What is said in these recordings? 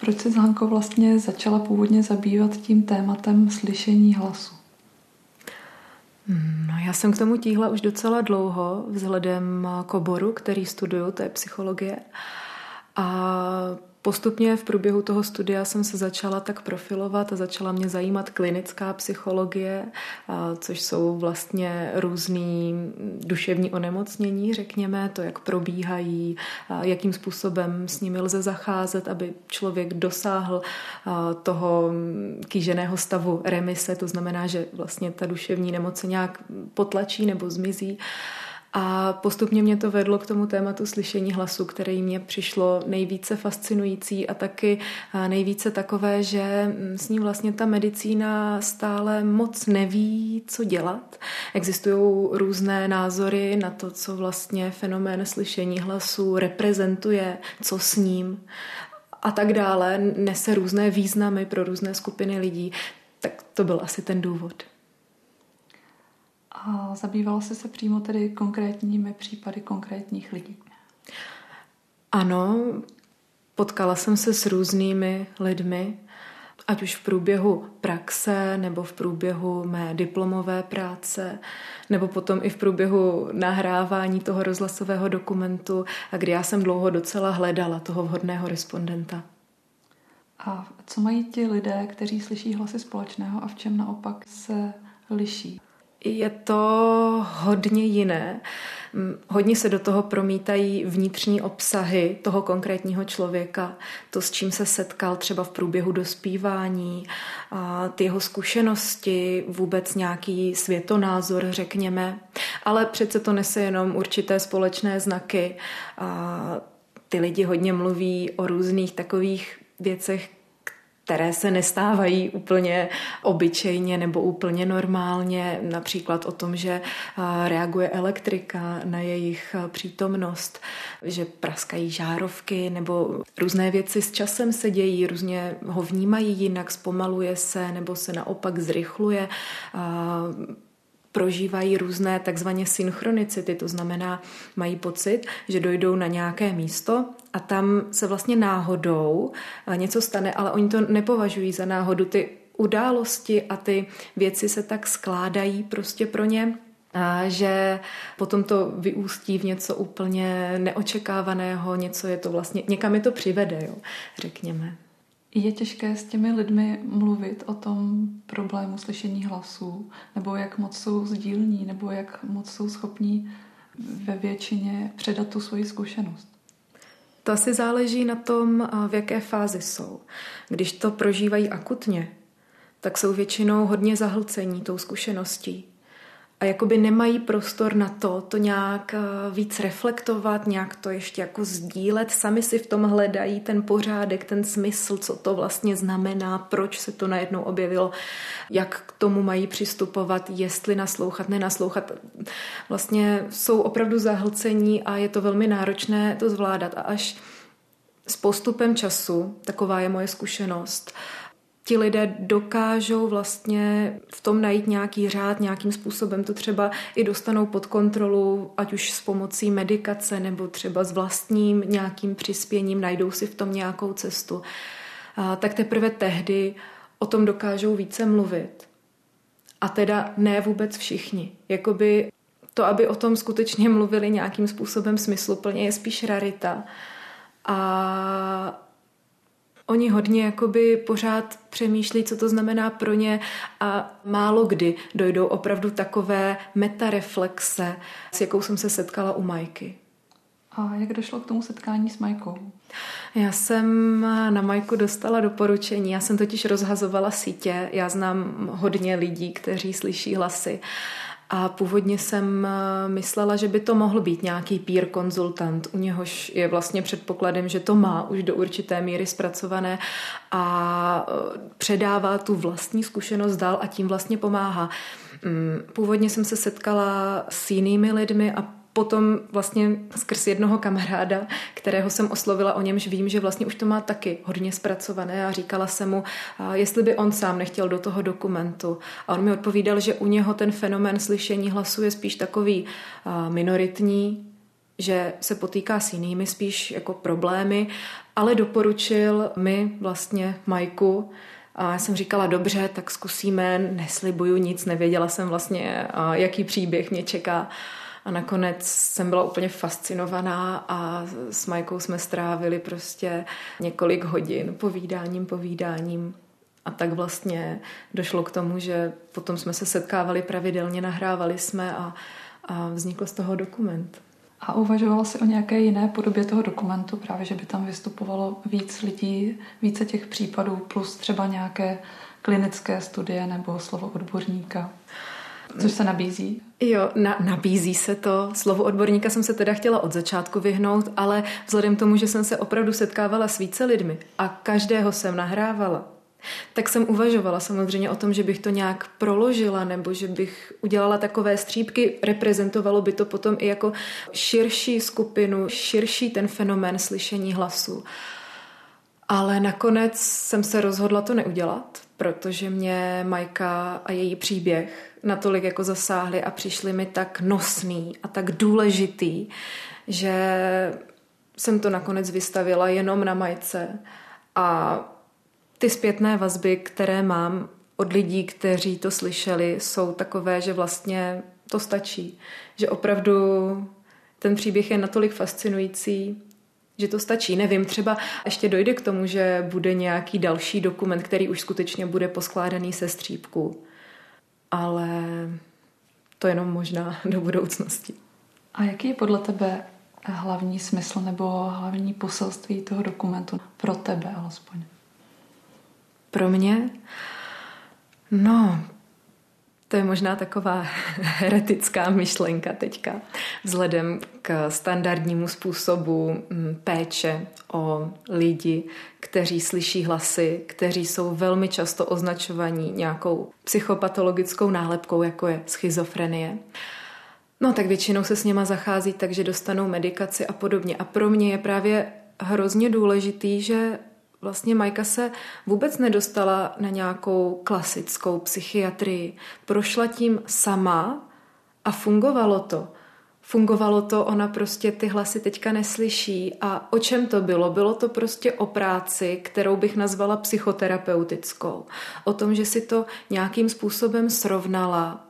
Proč se Hanko vlastně začala původně zabývat tím tématem slyšení hlasu? No, já jsem k tomu tíhla už docela dlouho vzhledem k oboru, který studuju, to je psychologie. A postupně v průběhu toho studia jsem se začala tak profilovat a začala mě zajímat klinická psychologie, což jsou vlastně různý duševní onemocnění, řekněme, to, jak probíhají, jakým způsobem s nimi lze zacházet, aby člověk dosáhl toho kýženého stavu remise, to znamená, že vlastně ta duševní nemoc se nějak potlačí nebo zmizí. A postupně mě to vedlo k tomu tématu slyšení hlasu, který mě přišlo nejvíce fascinující a taky nejvíce takové, že s ním vlastně ta medicína stále moc neví, co dělat. Existují různé názory na to, co vlastně fenomén slyšení hlasu reprezentuje, co s ním a tak dále. Nese různé významy pro různé skupiny lidí. Tak to byl asi ten důvod. A zabývala jsi se přímo tedy konkrétními případy konkrétních lidí? Ano, potkala jsem se s různými lidmi, ať už v průběhu praxe, nebo v průběhu mé diplomové práce, nebo potom i v průběhu nahrávání toho rozhlasového dokumentu, a kdy já jsem dlouho docela hledala toho vhodného respondenta. A co mají ti lidé, kteří slyší hlasy společného a v čem naopak se liší? Je to hodně jiné. Hodně se do toho promítají vnitřní obsahy toho konkrétního člověka, to, s čím se setkal třeba v průběhu dospívání, a ty jeho zkušenosti, vůbec nějaký světonázor, řekněme. Ale přece to nese jenom určité společné znaky. A ty lidi hodně mluví o různých takových věcech, které se nestávají úplně obyčejně nebo úplně normálně, například o tom, že reaguje elektrika na jejich přítomnost, že praskají žárovky nebo různé věci s časem se dějí, různě ho vnímají jinak, zpomaluje se nebo se naopak zrychluje, prožívají různé takzvané synchronicity, to znamená, mají pocit, že dojdou na nějaké místo a tam se vlastně náhodou něco stane, ale oni to nepovažují za náhodu. Ty události a ty věci se tak skládají prostě pro ně, že potom to vyústí v něco úplně neočekávaného, něco je to vlastně, někam je to přivede, jo, řekněme. Je těžké s těmi lidmi mluvit o tom problému slyšení hlasů, nebo jak moc jsou sdílní, nebo jak moc jsou schopní ve většině předat tu svoji zkušenost? To asi záleží na tom, v jaké fázi jsou. Když to prožívají akutně, tak jsou většinou hodně zahlcení tou zkušeností. A jakoby nemají prostor na to nějak víc reflektovat, nějak to ještě jako sdílet. Sami si v tom hledají ten pořádek, ten smysl, co to vlastně znamená, proč se to najednou objevilo, jak k tomu mají přistupovat, jestli naslouchat, nenaslouchat. Vlastně jsou opravdu zahlcení a je to velmi náročné to zvládat. A až s postupem času, taková je moje zkušenost, ti lidé dokážou vlastně v tom najít nějaký řád, nějakým způsobem to třeba i dostanou pod kontrolu, ať už s pomocí medikace nebo třeba s vlastním nějakým přispěním, najdou si v tom nějakou cestu. Tak teprve tehdy o tom dokážou více mluvit. A teda ne vůbec všichni. Jakoby to, aby o tom skutečně mluvili nějakým způsobem smysluplně, je spíš rarita. A oni hodně jakoby pořád přemýšlí, co to znamená pro ně a málo kdy dojdou opravdu takové metareflexe, s jakou jsem se setkala u Majky. A jak došlo k tomu setkání s Majkou? Já jsem na Majku dostala doporučení, já jsem totiž rozhazovala sítě, já znám hodně lidí, kteří slyší hlasy. A původně jsem myslela, že by to mohl být nějaký peer konzultant, u něhož je vlastně předpokladem, že to má už do určité míry zpracované a předává tu vlastní zkušenost dál a tím vlastně pomáhá. Původně jsem se setkala s jinými lidmi a potom vlastně skrz jednoho kamaráda, kterého jsem oslovila, o němž vím, že vlastně už to má taky hodně zpracované a říkala jsem mu, jestli by on sám nechtěl do toho dokumentu. A on mi odpovídal, že u něho ten fenomén slyšení hlasu je spíš takový minoritní, že se potýká s jinými spíš jako problémy, ale doporučil mi vlastně Majku. A já jsem říkala, dobře, tak zkusíme, neslibuju nic, nevěděla jsem vlastně, jaký příběh mě čeká. A nakonec jsem byla úplně fascinovaná a s Majkou jsme strávili prostě několik hodin povídáním. A tak vlastně došlo k tomu, že potom jsme se setkávali pravidelně, nahrávali jsme a vznikl z toho dokument. A uvažovala jsi o nějaké jiné podobě toho dokumentu, právě že by tam vystupovalo víc lidí, více těch případů, plus třeba nějaké klinické studie nebo slovo odborníka, což se nabízí? Jo, nabízí se to. Slovo odborníka jsem se teda chtěla od začátku vyhnout, ale vzhledem k tomu, že jsem se opravdu setkávala s více lidmi a každého jsem nahrávala, tak jsem uvažovala samozřejmě o tom, že bych to nějak proložila nebo že bych udělala takové střípky, reprezentovalo by to potom i jako širší skupinu, širší ten fenomén slyšení hlasu. Ale nakonec jsem se rozhodla to neudělat, protože mě Majka a její příběh natolik jako zasáhly a přišly mi tak nosný a tak důležitý, že jsem to nakonec vystavila jenom na Majce a ty zpětné vazby, které mám od lidí, kteří to slyšeli, jsou takové, že vlastně to stačí. Že opravdu ten příběh je natolik fascinující, že to stačí. Nevím, třeba ještě dojde k tomu, že bude nějaký další dokument, který už skutečně bude poskládaný se střípků. Ale to jenom možná do budoucnosti. A jaký je podle tebe hlavní smysl nebo hlavní poselství toho dokumentu pro tebe alespoň? Pro mě? No, to je možná taková heretická myšlenka teďka, vzhledem k standardnímu způsobu péče o lidi, kteří slyší hlasy, kteří jsou velmi často označovaní nějakou psychopatologickou nálepkou, jako je schizofrenie. No tak většinou se s něma zachází tak, že dostanou medikaci a podobně. A pro mě je právě hrozně důležitý, že vlastně Majka se vůbec nedostala na nějakou klasickou psychiatrii. Prošla tím sama a fungovalo to. Fungovalo to, ona prostě ty hlasy teďka neslyší. A o čem to bylo? Bylo to prostě o práci, kterou bych nazvala psychoterapeutickou. O tom, že si to nějakým způsobem srovnala,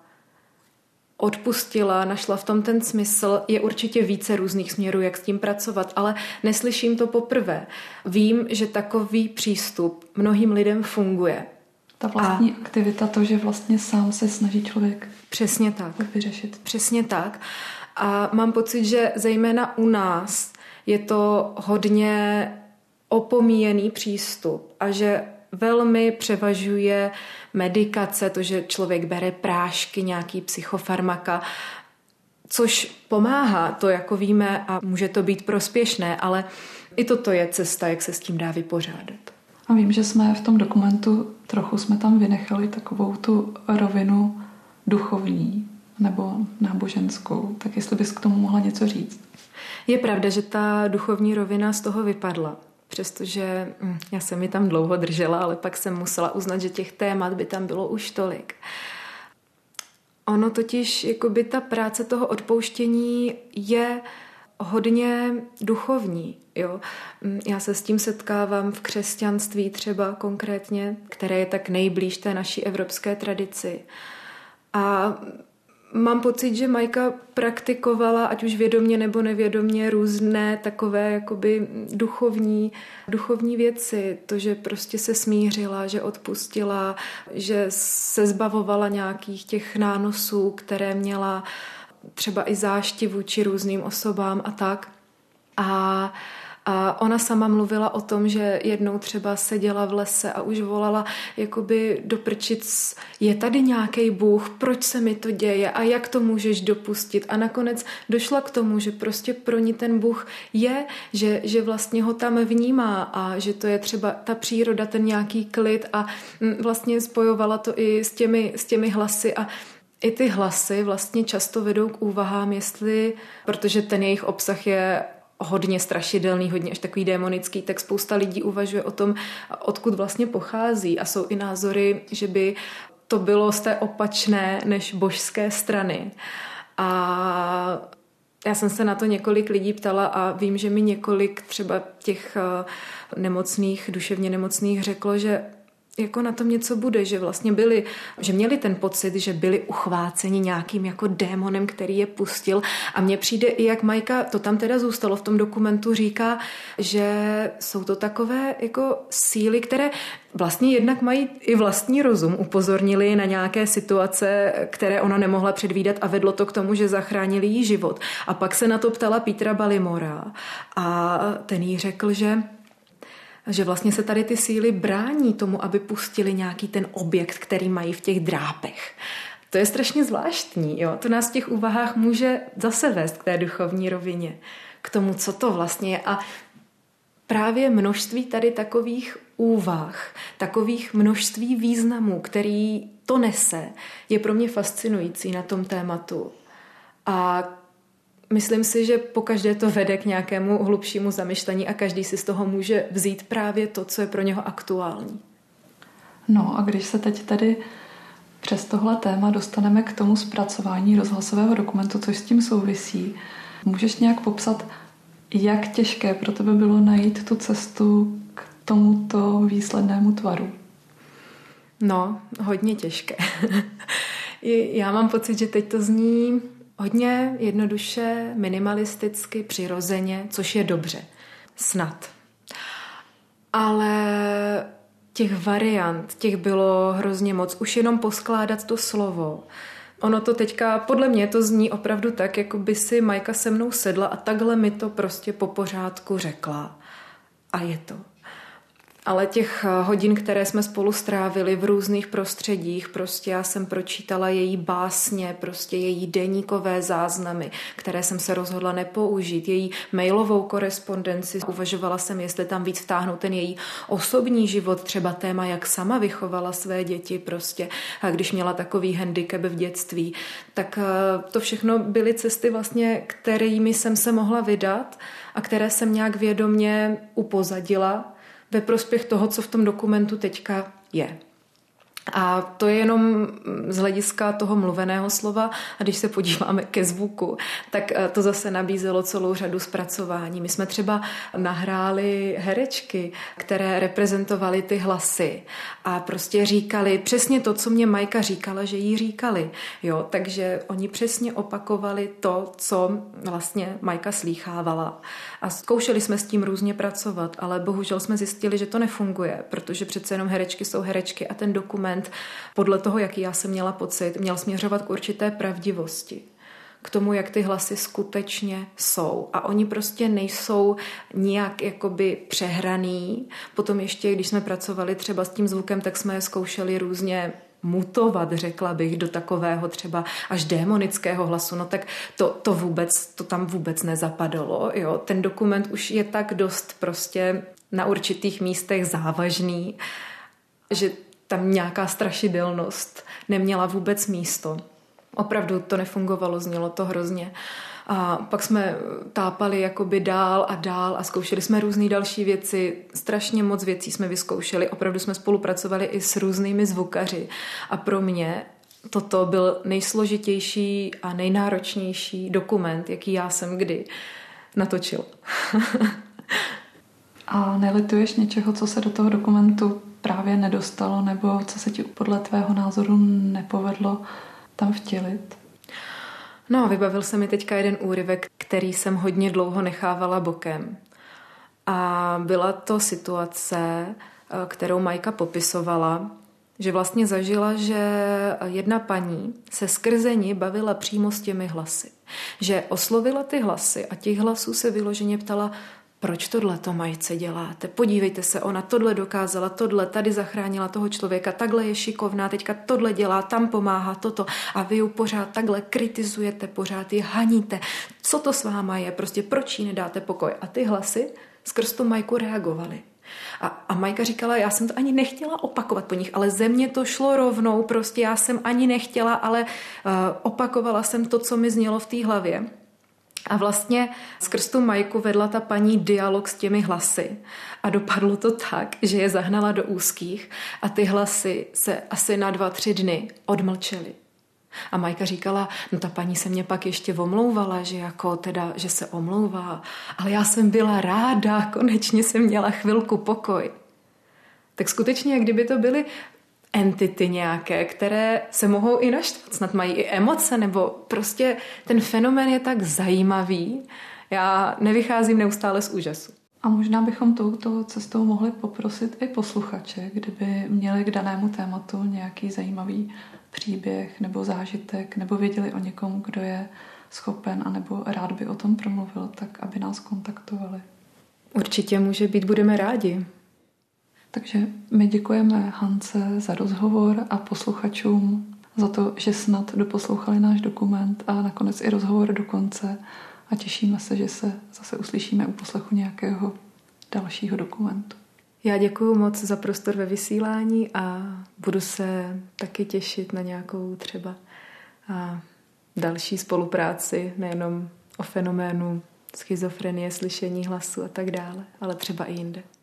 odpustila, našla v tom ten smysl. Je určitě více různých směrů, jak s tím pracovat, ale neslyším to poprvé. Vím, že takový přístup mnohým lidem funguje. Ta vlastní aktivita, to, že vlastně sám se snaží člověk přesně tak vyřešit. Přesně tak. A mám pocit, že zejména u nás je to hodně opomíjený přístup a že velmi převažuje medikace, to, že člověk bere prášky, nějaký psychofarmaka, což pomáhá, to jako víme a může to být prospěšné, ale i toto je cesta, jak se s tím dá vypořádat. A vím, že jsme v tom dokumentu trochu jsme tam vynechali takovou tu rovinu duchovní nebo náboženskou, tak jestli bys k tomu mohla něco říct. Je pravda, že ta duchovní rovina z toho vypadla. Přestože já jsem ji tam dlouho držela, ale pak jsem musela uznat, že těch témat by tam bylo už tolik. Ono totiž, jakoby ta práce toho odpouštění je hodně duchovní. Jo? Já se s tím setkávám v křesťanství třeba konkrétně, které je tak nejblíž té naší evropské tradici. A mám pocit, že Majka praktikovala, ať už vědomě nebo nevědomě, různé takové jakoby duchovní věci. To, že prostě se smířila, že odpustila, že se zbavovala nějakých těch nánosů, které měla, třeba i zášti vůči různým osobám a tak. A ona sama mluvila o tom, že jednou třeba seděla v lese a už volala jakoby do prčic, je tady nějaký Bůh, proč se mi to děje a jak to můžeš dopustit. A nakonec došla k tomu, že prostě pro ní ten Bůh je, že vlastně ho tam vnímá a že to je třeba ta příroda, ten nějaký klid a vlastně spojovala to i s těmi hlasy a i ty hlasy vlastně často vedou k úvahám, jestli, protože ten jejich obsah je hodně strašidelný, hodně až takový démonický, tak spousta lidí uvažuje o tom, odkud vlastně pochází a jsou i názory, že by to bylo z té opačné než božské strany. A Já jsem se na to několik lidí ptala a vím, že mi několik třeba těch nemocných, duševně nemocných řeklo, že jako na tom něco bude, že vlastně že měli ten pocit, že byli uchváceni nějakým jako démonem, který je pustil. A mně přijde i jak Majka, to tam teda zůstalo v tom dokumentu, říká, že jsou to takové jako síly, které vlastně jednak mají i vlastní rozum, upozornili na nějaké situace, které ona nemohla předvídat a vedlo to k tomu, že zachránili jí život. A pak se na to ptala Petra Ballymora a ten jí řekl, že vlastně se tady ty síly brání tomu, aby pustili nějaký ten objekt, který mají v těch drápech. To je strašně zvláštní. Jo? To nás v těch úvahách může zase vést k té duchovní rovině, k tomu, co to vlastně je. A právě množství tady takových úvah, takových množství významů, který to nese, je pro mě fascinující na tom tématu. A myslím si, že pokaždé to vede k nějakému hlubšímu zamyšlení a každý si z toho může vzít právě to, co je pro něho aktuální. No a když se teď tedy přes tohle téma dostaneme k tomu zpracování rozhlasového dokumentu, což s tím souvisí, můžeš nějak popsat, jak těžké pro tebe bylo najít tu cestu k tomuto výslednému tvaru? No, hodně těžké. Já mám pocit, že teď to zní hodně jednoduše, minimalisticky, přirozeně, což je dobře. Snad. Ale těch variant, těch bylo hrozně moc. Už jenom poskládat to slovo. Ono to teďka, podle mě to zní opravdu tak, jako by si Majka se mnou sedla a takhle mi to prostě po pořádku řekla. A je to. Ale těch hodin, které jsme spolu strávili v různých prostředích, prostě já jsem pročítala její básně, prostě její deníkové záznamy, které jsem se rozhodla nepoužít, její mailovou korespondenci. Uvažovala jsem, jestli tam víc vtáhnout ten její osobní život, třeba téma, jak sama vychovala své děti prostě, a když měla takový handicap v dětství. Tak to všechno byly cesty vlastně, kterými jsem se mohla vydat a které jsem nějak vědomě upozadila ve prospěch toho, co v tom dokumentu teďka je. A to je jenom z hlediska toho mluveného slova a když se podíváme ke zvuku, tak to zase nabízelo celou řadu zpracování. My jsme třeba nahráli herečky, které reprezentovaly ty hlasy a prostě říkali přesně to, co mě Majka říkala, že jí říkali. Jo, takže oni přesně opakovali to, co vlastně Majka slýchávala. A zkoušeli jsme s tím různě pracovat, ale bohužel jsme zjistili, že to nefunguje, protože přece jenom herečky jsou herečky a ten dokument podle toho, jaký já jsem měla pocit, měl směřovat k určité pravdivosti. K tomu, jak ty hlasy skutečně jsou. A oni prostě nejsou nijak jakoby přehraný. Potom ještě, když jsme pracovali třeba s tím zvukem, tak jsme je zkoušeli různě mutovat, řekla bych, do takového třeba až démonického hlasu. No tak to tam vůbec nezapadalo. Jo? Ten dokument už je tak dost prostě na určitých místech závažný, že tam nějaká strašidelnost neměla vůbec místo. Opravdu to nefungovalo, znělo to hrozně. A pak jsme tápali jakoby dál a zkoušeli jsme různé další věci. Strašně moc věcí jsme vyzkoušeli. Opravdu jsme spolupracovali i s různými zvukaři. A pro mě toto byl nejsložitější a nejnáročnější dokument, jaký já jsem kdy natočil. A nelituješ něčeho, co se do toho dokumentu právě nedostalo, nebo co se ti podle tvého názoru nepovedlo tam vtělit? No, vybavil se mi teďka jeden úryvek, který jsem hodně dlouho nechávala bokem. A byla to situace, kterou Majka popisovala, že vlastně zažila, že jedna paní se skrze ní bavila přímo s těmi hlasy. Že oslovila ty hlasy a těch hlasů se vyloženě ptala, proč tohleto Majce děláte? Podívejte se, ona tohle dokázala, tohle, tady zachránila toho člověka, takhle je šikovná, teďka tohle dělá, tam pomáhá toto a vy ju pořád takhle kritizujete, pořád ji haníte. Co to s váma je? Prostě proč jí nedáte pokoj? A ty hlasy skrz tu Majku reagovaly. A Majka říkala, já jsem to ani nechtěla opakovat po nich, ale ze mě to šlo rovnou, prostě já jsem ani nechtěla, ale opakovala jsem to, co mi znělo v té hlavě. A vlastně skrz tu Majku vedla ta paní dialog s těmi hlasy a dopadlo to tak, že je zahnala do úzkých a ty hlasy se asi na 2-3 dny odmlčely. A Majka říkala, no ta paní se mě pak ještě omlouvala, že jako teda, že se omlouvá, ale já jsem byla ráda, konečně jsem měla chvilku pokoj. Tak skutečně, jak kdyby to byly entity nějaké, které se mohou i naštvat, snad mají i emoce, nebo prostě ten fenomén je tak zajímavý, já nevycházím neustále z úžasu. A možná bychom touto cestou mohli poprosit i posluchače, kdyby měli k danému tématu nějaký zajímavý příběh nebo zážitek, nebo věděli o někom, kdo je schopen, anebo rád by o tom promluvil, tak aby nás kontaktovali. Určitě může být, budeme rádi. Takže my děkujeme Hance za rozhovor a posluchačům za to, že snad doposlouchali náš dokument a nakonec i rozhovor do konce a těšíme se, že se zase uslyšíme u poslechu nějakého dalšího dokumentu. Já děkuju moc za prostor ve vysílání a budu se taky těšit na nějakou třeba další spolupráci, nejenom o fenoménu schizofrenie, slyšení hlasu a tak dále, ale třeba i jinde.